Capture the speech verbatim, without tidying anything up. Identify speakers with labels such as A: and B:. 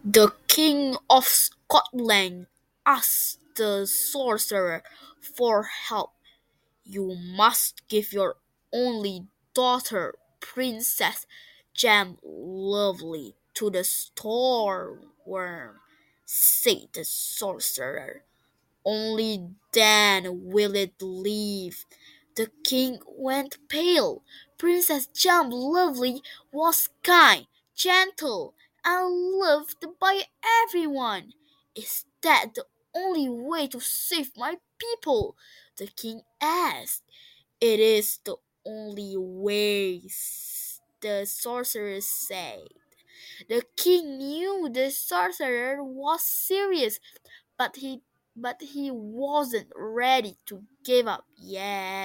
A: The King of Scotland asked the sorcerer for help. You must give your only daughter, Princess Jam Lovely, to the Stormworm, said the sorcerer. Only then will it leave. The king went pale. Princess Jam Lovely was kind, gentle, and loved by everyone. Is that the only way to save my people? The king asked. It is the only way, the sorcerer said. The king knew the sorcerer was serious, but he but he wasn't ready to give up yet.